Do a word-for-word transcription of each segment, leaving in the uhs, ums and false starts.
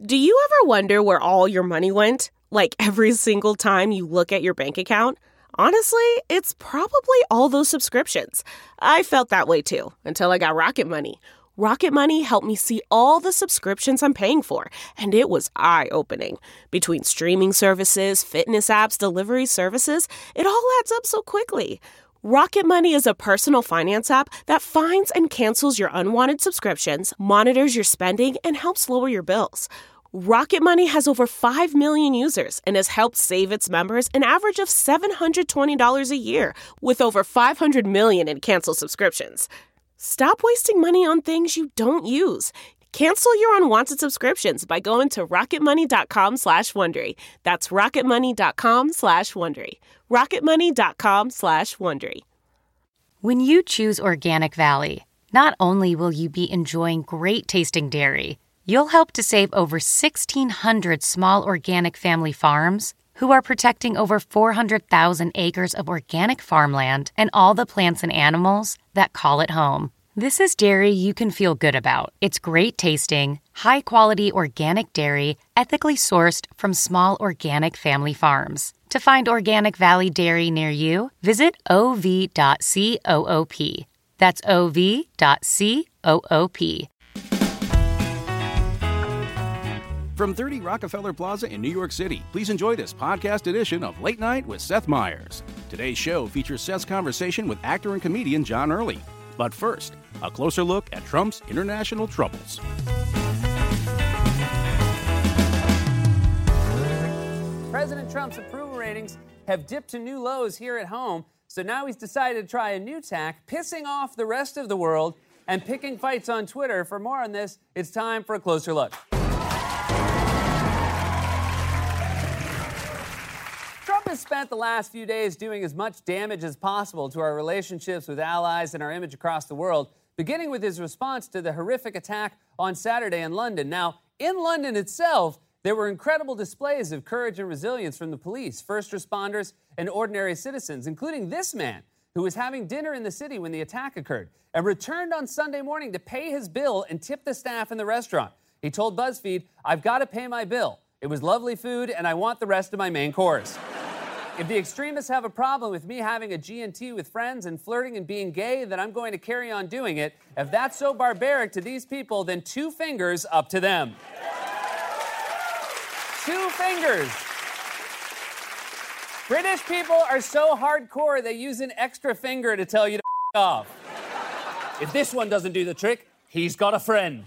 Do you ever wonder where all your money went? Like every single time you look at your bank account? Honestly, it's probably all those subscriptions. I felt that way too, until I got Rocket Money. Rocket Money helped me see all the subscriptions I'm paying for, and it was eye-opening. Between streaming services, fitness apps, delivery services, it all adds up so quickly. Rocket Money is a personal finance app that finds and cancels your unwanted subscriptions, monitors your spending, and helps lower your bills. Rocket Money has over five million users and has helped save its members an average of seven hundred twenty dollars a year, with over five hundred million in canceled subscriptions. Stop wasting money on things you don't use. Cancel your unwanted subscriptions by going to rocketmoney.com slash Wondery. That's rocketmoney.com slash Wondery. rocketmoney.com slash Wondery. When you choose Organic Valley, not only will you be enjoying great tasting dairy, you'll help to save over sixteen hundred small organic family farms who are protecting over four hundred thousand acres of organic farmland and all the plants and animals that call it home. This is dairy you can feel good about. It's great tasting, high-quality organic dairy, ethically sourced from small organic family farms. To find Organic Valley Dairy near you, visit o v dot coop. That's o v dot coop. From thirty Rockefeller Plaza in New York City, please enjoy this podcast edition of Late Night with Seth Meyers. Today's show features Seth's conversation with actor and comedian John Early. But first, a closer look at Trump's international troubles. President Trump's approval ratings have dipped to new lows here at home, so now he's decided to try a new tack, pissing off the rest of the world and picking fights on Twitter. For more on this, it's time for a closer look. Trump has spent the last few days doing as much damage as possible to our relationships with allies and our image across the world, beginning with his response to the horrific attack on Saturday in London. Now, in London itself, there were incredible displays of courage and resilience from the police, first responders, and ordinary citizens, including this man, who was having dinner in the city when the attack occurred, and returned on Sunday morning to pay his bill and tip the staff in the restaurant. He told BuzzFeed, "I've got to pay my bill. It was lovely food, and I want the rest of my main course." If the extremists have a problem with me having a G and T with friends and flirting and being gay, then I'm going to carry on doing it. If that's so barbaric to these people, then two fingers up to them. Two fingers. British people are so hardcore they use an extra finger to tell you to f*** off. If this one doesn't do the trick, he's got a friend.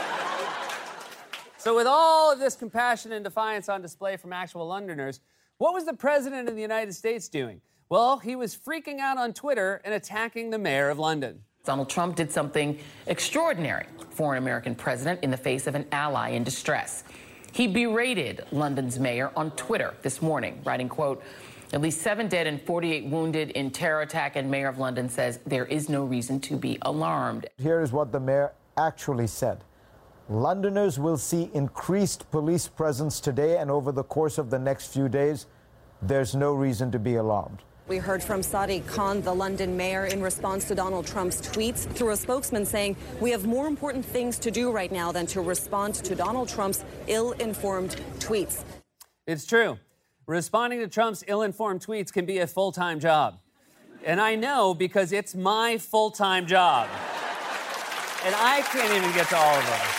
So with all of this compassion and defiance on display from actual Londoners, what was the President of the United States doing? Well, he was freaking out on Twitter and attacking the mayor of London. Donald Trump did something extraordinary for an American president in the face of an ally in distress. He berated London's mayor on Twitter this morning, writing, quote, "At least seven dead and forty-eight wounded in terror attack, and mayor of London says there is no reason to be alarmed." Here is what the mayor actually said. Londoners will see increased police presence today and over the course of the next few days. There's no reason to be alarmed. We heard from Sadiq Khan, the London mayor, in response to Donald Trump's tweets, through a spokesman saying, "We have more important things to do right now than to respond to Donald Trump's ill-informed tweets." It's true. Responding to Trump's ill-informed tweets can be a full-time job. And I know because it's my full-time job. And I can't even get to all of them.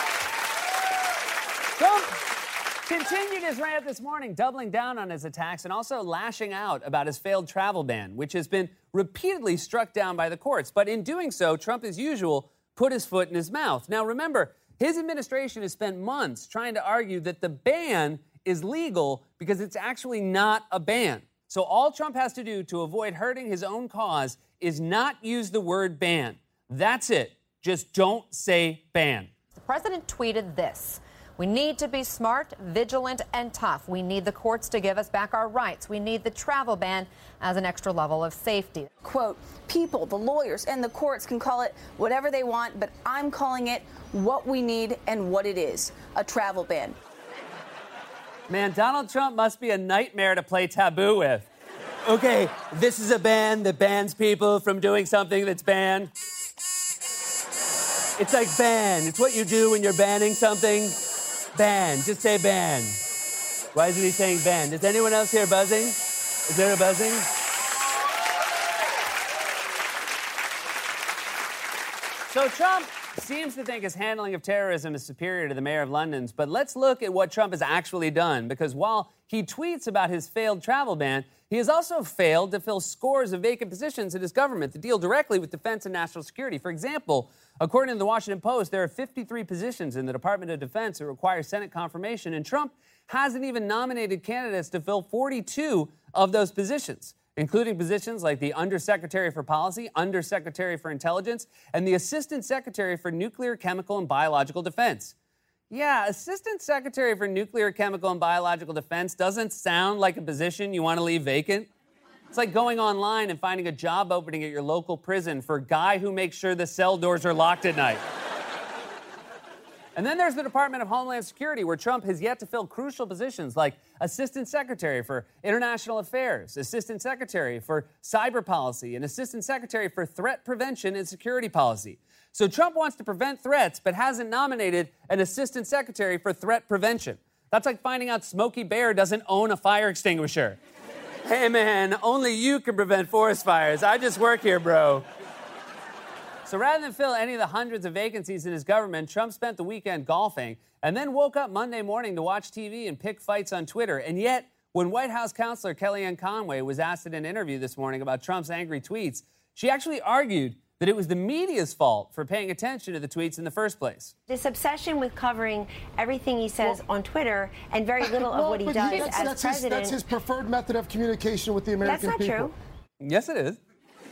Trump continued his rant this morning, doubling down on his attacks and also lashing out about his failed travel ban, which has been repeatedly struck down by the courts. But in doing so, Trump, as usual, put his foot in his mouth. Now, remember, his administration has spent months trying to argue that the ban is legal because it's actually not a ban. So all Trump has to do to avoid hurting his own cause is not use the word ban. That's it. Just don't say ban. The president tweeted this: "We need to be smart, vigilant, and tough. We need the courts to give us back our rights. We need the travel ban as an extra level of safety." Quote, "People, the lawyers, and the courts can call it whatever they want, but I'm calling it what we need and what it is, a travel ban." Man, Donald Trump must be a nightmare to play taboo with. Okay, this is a ban that bans people from doing something that's banned. It's like ban. It's what you do when you're banning something. Ban. Just say ban. Why isn't he saying ban? Is anyone else here buzzing? Is there a buzzing? So Trump seems to think his handling of terrorism is superior to the mayor of London's, but let's look at what Trump has actually done, because while he tweets about his failed travel ban, he has also failed to fill scores of vacant positions in his government that deal directly with defense and national security. For example, according to the Washington Post, there are fifty-three positions in the Department of Defense that require Senate confirmation, and Trump hasn't even nominated candidates to fill forty-two of those positions, including positions like the Undersecretary for Policy, Undersecretary for Intelligence, and the Assistant Secretary for Nuclear, Chemical, and Biological Defense. Yeah, Assistant Secretary for Nuclear, Chemical, and Biological Defense doesn't sound like a position you want to leave vacant. It's like going online and finding a job opening at your local prison for a guy who makes sure the cell doors are locked at night. And then there's the Department of Homeland Security, where Trump has yet to fill crucial positions like Assistant Secretary for International Affairs, Assistant Secretary for Cyber Policy, and Assistant Secretary for Threat Prevention and Security Policy. So Trump wants to prevent threats, but hasn't nominated an Assistant Secretary for Threat Prevention. That's like finding out Smokey Bear doesn't own a fire extinguisher. Hey, man, only you can prevent forest fires. I just work here, bro. So rather than fill any of the hundreds of vacancies in his government, Trump spent the weekend golfing and then woke up Monday morning to watch T V and pick fights on Twitter. And yet, when White House counselor Kellyanne Conway was asked in an interview this morning about Trump's angry tweets, she actually argued that it was the media's fault for paying attention to the tweets in the first place. This obsession with covering everything he says well, on Twitter and very little well, of what he does he, as that's president. His, that's his preferred method of communication with the American people. That's not people. true. Yes, it is.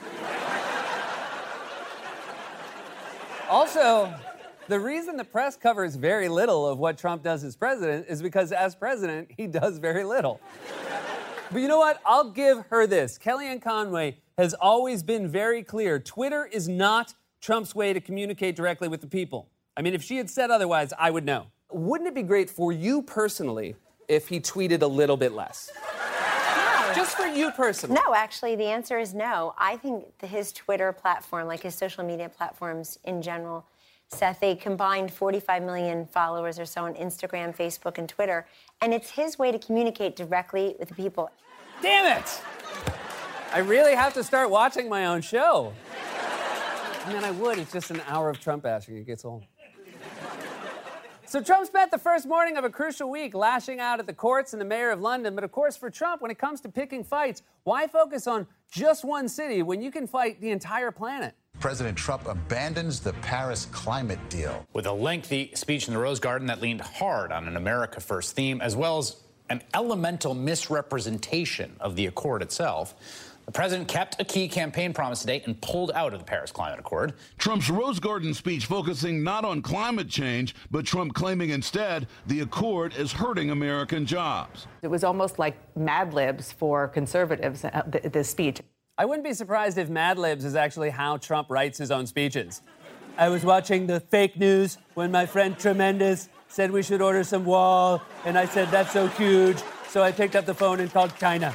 Also, the reason the press covers very little of what Trump does as president is because as president, he does very little. But you know what? I'll give her this. Kellyanne Conway has always been very clear. Twitter is not Trump's way to communicate directly with the people. I mean, if she had said otherwise, I would know. Wouldn't it be great for you personally if he tweeted a little bit less? No. Just for you personally. No, actually, the answer is no. I think the, his Twitter platform, like his social media platforms in general, Seth, they combined forty-five million followers or so on Instagram, Facebook, and Twitter, and it's his way to communicate directly with the people. Damn it! I really have to start watching my own show. I mean, I would. It's just an hour of Trump bashing. It gets old. So Trump spent the first morning of a crucial week lashing out at the courts and the mayor of London. But of course, for Trump, when it comes to picking fights, why focus on just one city when you can fight the entire planet? President Trump abandons the Paris climate deal. With a lengthy speech in the Rose Garden that leaned hard on an America First theme, as well as an elemental misrepresentation of the accord itself, the president kept a key campaign promise today and pulled out of the Paris Climate Accord. Trump's Rose Garden speech focusing not on climate change, but Trump claiming instead the accord is hurting American jobs. It was almost like Mad Libs for conservatives, uh, th- this speech. I wouldn't be surprised if Mad Libs is actually how Trump writes his own speeches. I was watching the fake news when my friend Tremendous said we should order some wall, and I said, that's so huge, so I picked up the phone and called China.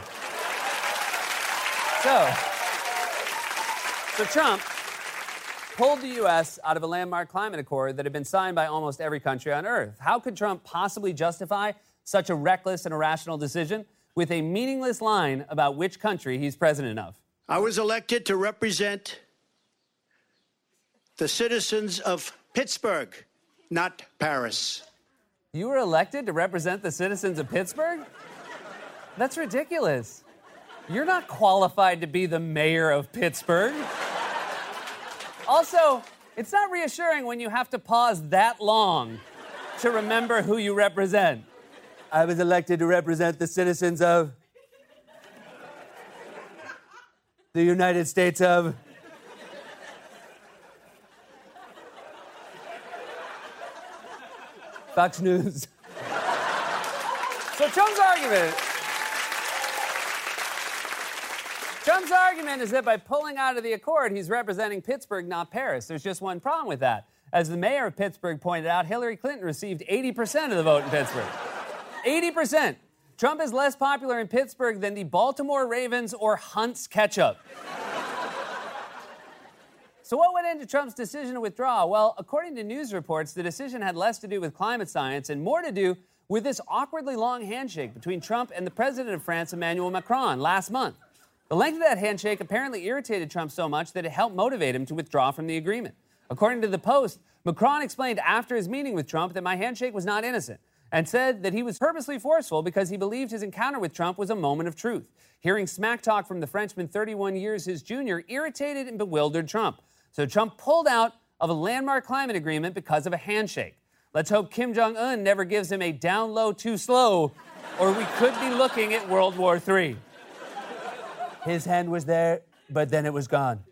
So, so Trump pulled the U S out of a landmark climate accord that had been signed by almost every country on Earth. How could Trump possibly justify such a reckless and irrational decision with a meaningless line about which country he's president of? I was elected to represent the citizens of Pittsburgh, not Paris. You were elected to represent the citizens of Pittsburgh? That's ridiculous. You're not qualified to be the mayor of Pittsburgh. Also, it's not reassuring when you have to pause that long to remember who you represent. I was elected to represent the citizens of the United States of... Fox News. So Trump's argument... Trump's argument is that by pulling out of the accord, he's representing Pittsburgh, not Paris. There's just one problem with that. As the mayor of Pittsburgh pointed out, Hillary Clinton received eighty percent of the vote in Pittsburgh. eighty percent. Trump is less popular in Pittsburgh than the Baltimore Ravens or Hunt's ketchup. So what went into Trump's decision to withdraw? Well, according to news reports, the decision had less to do with climate science and more to do with this awkwardly long handshake between Trump and the president of France, Emmanuel Macron, last month. The length of that handshake apparently irritated Trump so much that it helped motivate him to withdraw from the agreement. According to the Post, Macron explained after his meeting with Trump that my handshake was not innocent and said that he was purposely forceful because he believed his encounter with Trump was a moment of truth. Hearing smack talk from the Frenchman thirty-one years his junior irritated and bewildered Trump. So Trump pulled out of a landmark climate agreement because of a handshake. Let's hope Kim Jong-un never gives him a down low too slow, or we could be looking at World War Three. His hand was there, but then it was gone.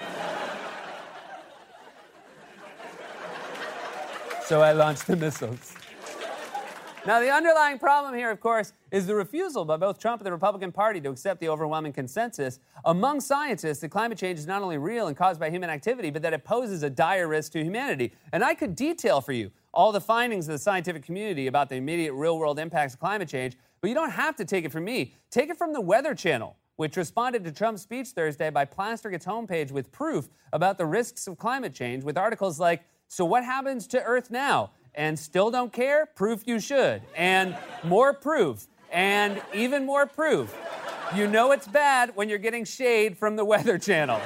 So I launched the missiles. Now, the underlying problem here, of course, is the refusal by both Trump and the Republican Party to accept the overwhelming consensus among scientists that climate change is not only real and caused by human activity, but that it poses a dire risk to humanity. And I could detail for you all the findings of the scientific community about the immediate real-world impacts of climate change, but you don't have to take it from me. Take it from the Weather Channel, which responded to Trump's speech Thursday by plastering its homepage with proof about the risks of climate change with articles like, "So what happens to Earth now? And still don't care? Proof you should. And more proof. And even more proof. You know it's bad when you're getting shade from the Weather Channel."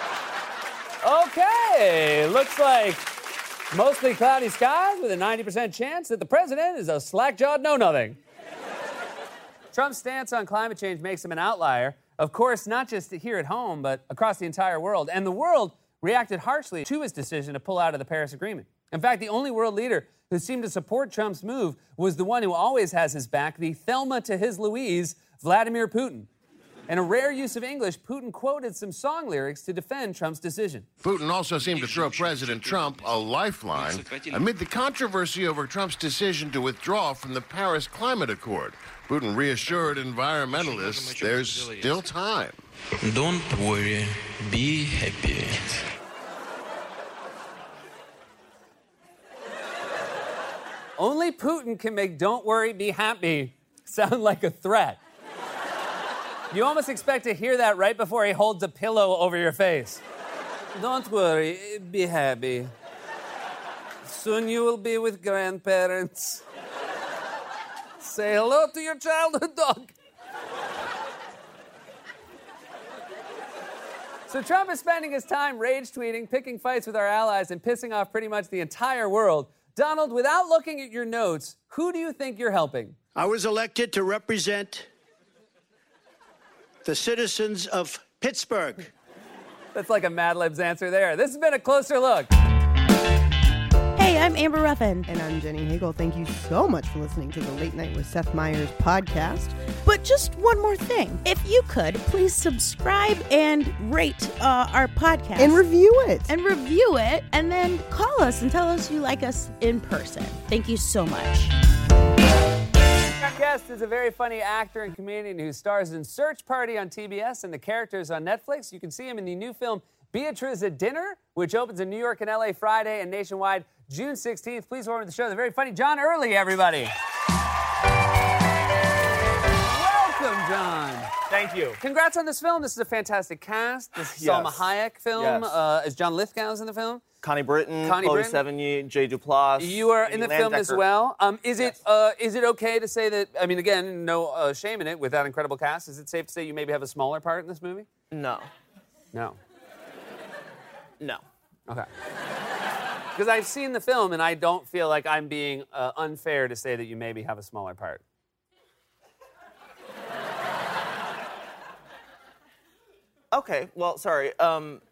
Okay, looks like mostly cloudy skies with a ninety percent chance that the president is a slack-jawed know-nothing. Trump's stance on climate change makes him an outlier. Of course, not just here at home, but across the entire world. And the world reacted harshly to his decision to pull out of the Paris Agreement. In fact, the only world leader who seemed to support Trump's move was the one who always has his back, the Thelma to his Louise, Vladimir Putin. In a rare use of English, Putin quoted some song lyrics to defend Trump's decision. Putin also seemed to throw President Trump a lifeline amid the controversy over Trump's decision to withdraw from the Paris Climate Accord. Putin reassured environmentalists there's still time. Don't worry, be happy. Only Putin can make "don't worry, be happy" sound like a threat. You almost expect to hear that right before he holds a pillow over your face. Don't worry, be happy. Soon you will be with grandparents. Say hello to your childhood dog. So Trump is spending his time rage tweeting, picking fights with our allies, and pissing off pretty much the entire world. Donald, without looking at your notes, who do you think you're helping? I was elected to represent the citizens of Pittsburgh. That's like a Mad Libs answer there. This has been a Closer Look. Hey, I'm Amber Ruffin. And I'm Jenny Hagel. Thank you so much for listening to the Late Night with Seth Meyers podcast. But just one more thing. If you could, please subscribe and rate uh, our podcast. And review it. And review it. And then call us and tell us you like us in person. Thank you so much. Our guest is a very funny actor and comedian who stars in Search Party on T B S and The Characters on Netflix. You can see him in the new film Beatriz at Dinner, which opens in New York and L A Friday and nationwide June sixteenth. Please welcome to the show the very funny John Early, everybody. Welcome, John. Thank you. Congrats on this film. This is a fantastic cast. This is Yes. Salma Hayek film. Yes. Uh, is John Lithgow's in the film? Connie Britton, Connie Chloe Britton. Sevigny, Jay Duplass. You are in the film as Landecker. well. Um, is Yes. it uh, is it okay to say that? I mean, again, no uh, shame in it with that incredible cast. Is it safe to say you maybe have a smaller part in this movie? No. No. No. Okay. Because I've seen the film and I don't feel like I'm being uh, unfair to say that you maybe have a smaller part. Okay, well, sorry. Um,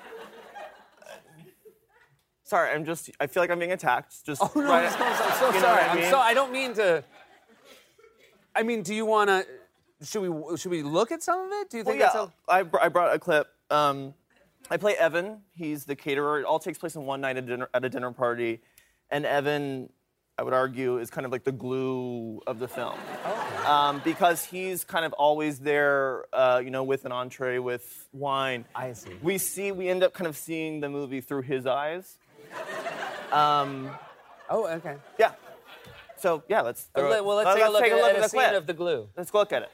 sorry, I'm just, I feel like I'm being attacked. Just Oh, no, right, I'm so, I'm so you know sorry. what I I'm mean? so, I don't mean to... I mean, do you want to... Should we should we look at some of it? Do you Well, think yeah, that's... I, br- I brought a clip. Um, I play Evan. He's the caterer. It all takes place in one night at, dinner, at a dinner party. And Evan, I would argue, is kind of like the glue of the film. Oh. Um, because he's kind of always there, uh, you know, with an entree, with wine. I see. We see, we end up kind of seeing the movie through his eyes. Um, oh, okay. Yeah. So, yeah, let's... Well, let- well, let's uh, take a look at- at a the scene clip. of the glue. Let's go look at it.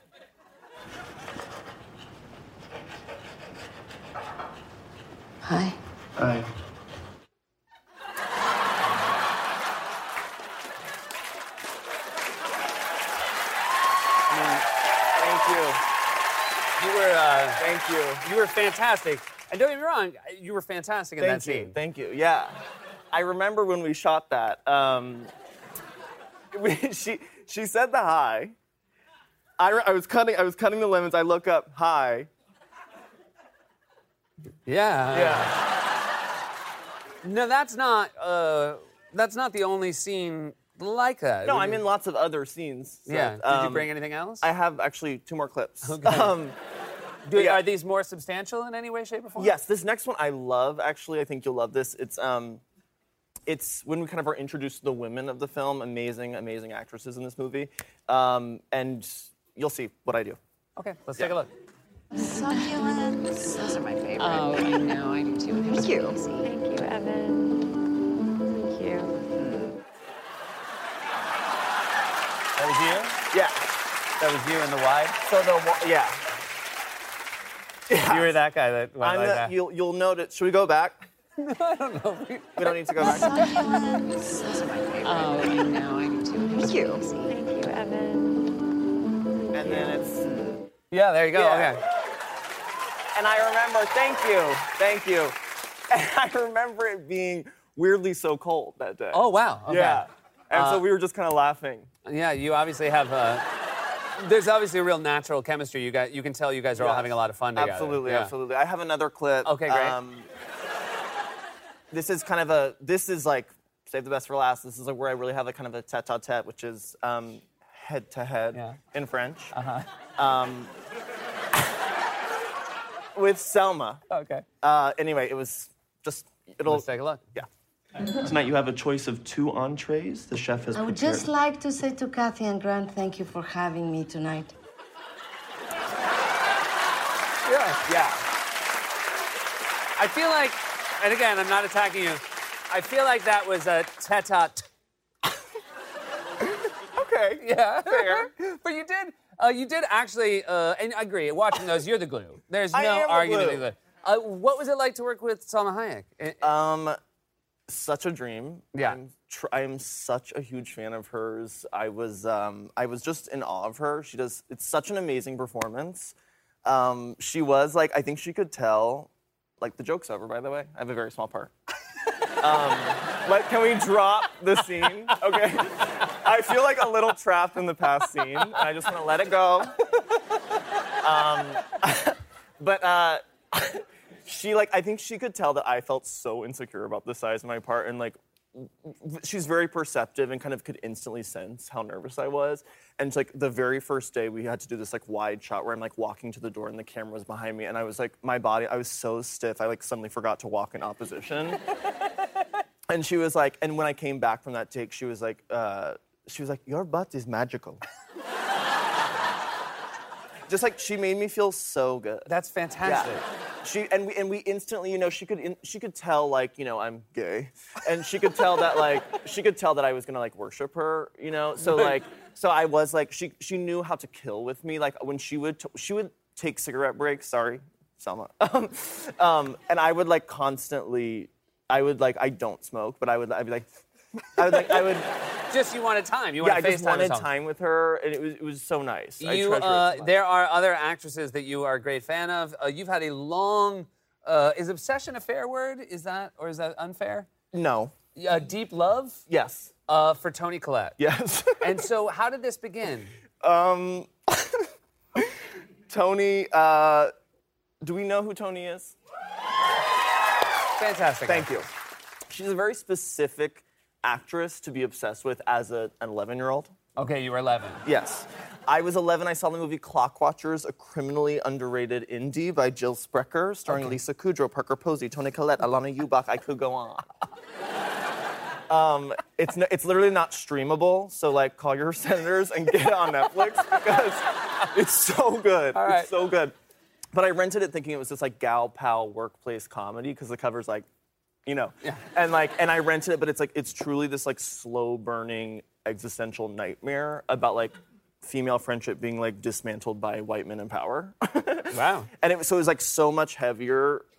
Hi. Hi. Thank you. You were, uh, Thank you. You were fantastic. And don't get me wrong, you were fantastic in Thank that you. scene. Thank you. Yeah. I remember when we shot that. Um, we, she she said the hi. I, I was cutting I was cutting the lemons. I look up, hi. Yeah. Yeah. No, that's not. Uh, that's not the only scene like that. No, I'm in lots of other scenes. So, Yeah. Did you um, bring anything else? I have actually two more clips. Okay. Um, Do, yeah. Are these more substantial in any way, shape, or form? Yes, this next one I love. Actually, I think you'll love this. It's um, it's when we kind of are introduced to the women of the film. Amazing, amazing actresses in this movie, um, and you'll see what I do. Okay, let's Yeah. take a look. Succulents. Those are my favorite. Oh, I know, I do too. They're Thank so you. easy. Thank you, Evan. Thank you. That was you? Yeah. That was you in the wide? So the wa- yeah. Yeah. You were that guy that went I'm like the, that. You'll you'll notice. Should we go back? I don't know. We don't need to go back. Succulents. Those are my favorite. Oh, I know, I do too. They're Thank so you. easy. Thank you, Evan. And then it's. Yeah, there you go. Yeah. Okay. And I remember. Thank you. Thank you. And I remember it being weirdly so cold that day. Oh, wow. Okay. Yeah. And Uh, so we were just kind of laughing. Yeah, you obviously have. Uh, there's obviously a real natural chemistry. You got. You can tell you guys are all Yes. having a lot of fun together. Absolutely, Yeah. absolutely. I have another clip. Okay, great. Um, this is kind of a. This is like save the best for last. This is like where I really have a kind of a tete-a-tete, which is um, head to head Yeah. in French. Uh-huh. Um, with Selma. Okay. Uh, anyway, it was just. It'll. Let's take a look. Yeah. Tonight you have a choice of two entrees. The chef has I would prepared. just like to say to Kathy and Grant, thank you for having me tonight. Yeah. Yeah. I feel like, and again, I'm not attacking you. I feel like that was a tete-a-tete. Okay. Yeah. Fair. But you did. Uh, you did actually, uh, and I agree. Watching those, you're the glue. There's no I am the argument. glue. Glue. Uh, what was it like to work with Salma Hayek? Uh, Um, such a dream. Yeah. I'm, tr- I'm such a huge fan of hers. I was, um, I was just in awe of her. She does. It's such an amazing performance. Um, she was like, I think she could tell. Like the joke's over, by the way. I have a very small part. um, like, can we drop the scene? Okay. I feel like a little trapped in the past scene. And I just want to let it go. Um, but uh, she like, I think she could tell that I felt so insecure about the size of my part, and like, she's very perceptive and kind of could instantly sense how nervous I was. And like the very first day we had to do this like wide shot where I'm like walking to the door and the camera was behind me, and I was like, my body, I was so stiff, I like suddenly forgot to walk in opposition. And she was like, and when I came back from that take, she was like, uh, she was like, your butt is magical. Just like, she made me feel so good. That's fantastic. Yeah. She and we and we instantly, you know, she could in, she could tell like, you know, I'm gay, and she could tell that like she could tell that I was gonna like worship her, you know. So like, so I was like, she she knew how to kill with me. Like when she would t- she would take cigarette breaks. Sorry, Selma. um, um, and I would like constantly, I would like I don't smoke, but I would I'd be like, I would like I would. Just you wanted time. You yeah, wanted I just FaceTime or wanted something. time with her, and it was it was so nice. I You, treasure it uh, so much. there are other actresses that you are a great fan of. Uh, you've had a long. Uh, is obsession a fair word? Is that or is that unfair? No. Uh, deep love. Yes. Uh, for Toni Collette. Yes. And so, how did this begin? Um, Toni, uh, do we know who Toni is? Fantastic. Thank you. She's a very specific actress to be obsessed with as a, an eleven-year-old. Okay, you were eleven. Yes. I was eleven. I saw the movie Clock Watchers, a criminally underrated indie by Jill Sprecher, starring Okay. Lisa Kudrow, Parker Posey, Toni Collette, Alana Ubach. I could go on. Um, it's no, it's literally not streamable, so like call your senators and get it on Netflix because it's so good. All right. It's so good. But I rented it thinking it was this like gal pal workplace comedy because the cover's like, you know, Yeah. and like and I rented it, but it's like it's truly this like slow burning existential nightmare about like female friendship being like dismantled by white men in power. Wow. And it was so it was like so much heavier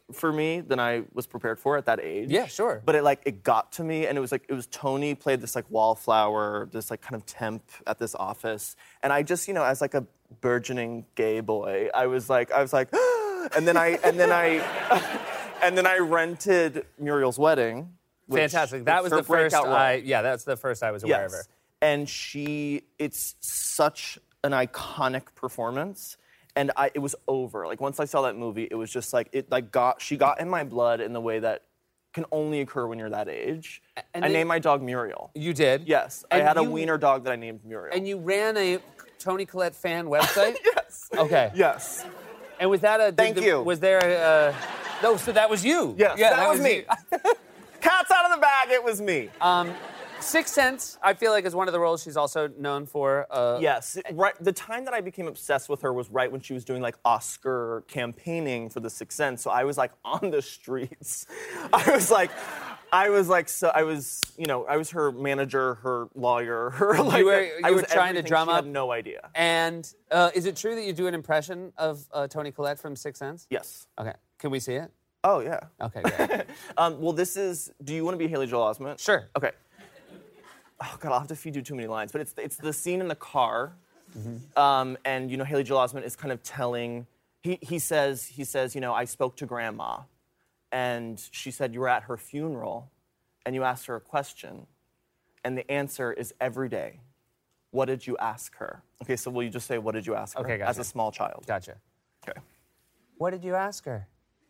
for me than I was prepared for at that age. Yeah, sure. But it like it got to me, and it was like it was Tony played this like wallflower, this like kind of temp at this office, and I just you know as like a burgeoning gay boy, I was like I was like, and then I and then I and then I rented Muriel's Wedding. Which, Fantastic. That was her the first breakout role. I, yeah, that's the first I was aware Yes. of her. And she, it's such an iconic performance. And I, it was over. Like, once I saw that movie, it was just like, it like got, she got in my blood in the way that can only occur when you're that age. And I they- named my dog Muriel. You did? Yes. And I had a you- wiener dog that I named Muriel. And you ran a Toni Collette fan website? Yes. Okay. Yes. And was that a... Thank did- you. Was there a... Uh, no, so that was you. Yes, yeah, that was me. you. Cat's out of the bag, it was me. Um, Sixth Sense, I feel like, is one of the roles she's also known for. Uh, Yes, right. The time that I became obsessed with her was right when she was doing like Oscar campaigning for The Sixth Sense. So I was like on the streets. I was like, I was like, so I was, you know, I was her manager, her lawyer, her like. You were, you I was were trying to everything. drum She up. had no idea. And uh, is it true that you do an impression of uh, Toni Collette from Sixth Sense? Yes. Okay. Can we see it? Oh yeah. Okay. Great. um, well, this is. Do you want to be Haley Joel Osment? Sure. Okay. Oh God, I'll have to feed you too many lines, but it's it's the scene in the car, Mm-hmm. um, and you know Haley Joel Osment is kind of telling. He he says he says you know I spoke to Grandma, and she said you were at her funeral, and you asked her a question, and the answer is every day. What did you ask her? Okay, so will you just say what did you ask her? Okay, gotcha. As a small child. Gotcha. Okay. What did you ask her?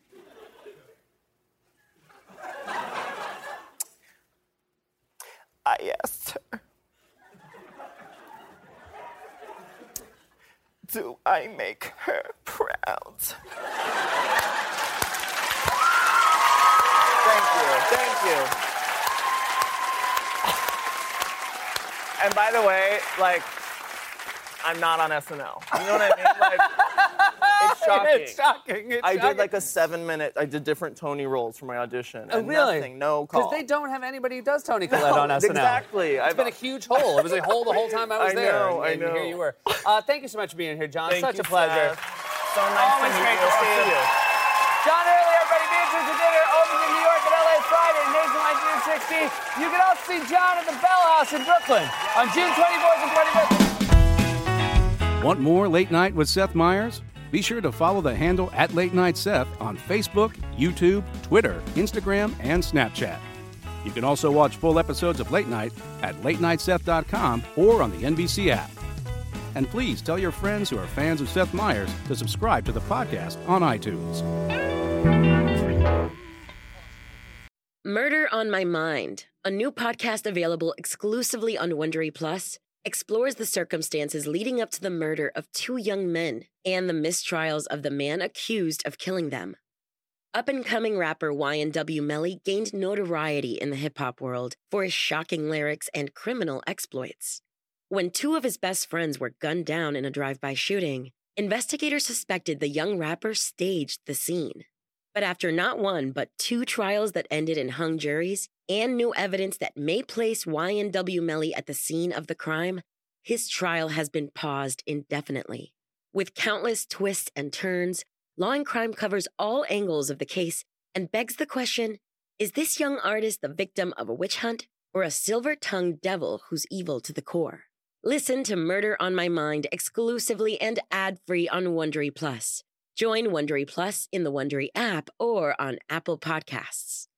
I asked her, do I make her proud? Thank you, thank you. And by the way, like, I'm not on S N L. You know what I mean? Like, it's shocking. It's shocking. It's I shocking. did like a seven minute, I did different Tony roles for my audition. Oh, and really? Nothing, no call. Because they don't have anybody who does Toni Collette No, on S N L. exactly. It's I've- been a huge hole. It was a hole the whole time I was I there. know, and, I and know. here you were. Uh, thank you so much for being here, John. Thank Such you, a pleasure. Seth. So nice Always to meet great you. to see I'll you. John Early, everybody, Dancers for Dinner, opens in New York at L A Friday, nationwide June sixteenth. You can also see John at the Bell House in Brooklyn on June twenty-fourth and twenty-fifth. Want more Late Night with Seth Meyers? Be sure to follow the handle at Late Night Seth on Facebook, YouTube, Twitter, Instagram, and Snapchat. You can also watch full episodes of Late Night at late night seth dot com or on the N B C app. And please tell your friends who are fans of Seth Meyers to subscribe to the podcast on iTunes. Murder on My Mind, a new podcast available exclusively on Wondery Plus, explores the circumstances leading up to the murder of two young men and the mistrials of the man accused of killing them. Up-and-coming rapper Y N W Melly gained notoriety in the hip-hop world for his shocking lyrics and criminal exploits. When two of his best friends were gunned down in a drive-by shooting, investigators suspected the young rapper staged the scene. But after not one, but two trials that ended in hung juries and new evidence that may place Y N W Melly at the scene of the crime, his trial has been paused indefinitely. With countless twists and turns, Law and Crime covers all angles of the case and begs the question, is this young artist the victim of a witch hunt or a silver-tongued devil who's evil to the core? Listen to Murder on My Mind exclusively and ad-free on Wondery Plus. Join Wondery Plus in the Wondery app or on Apple Podcasts.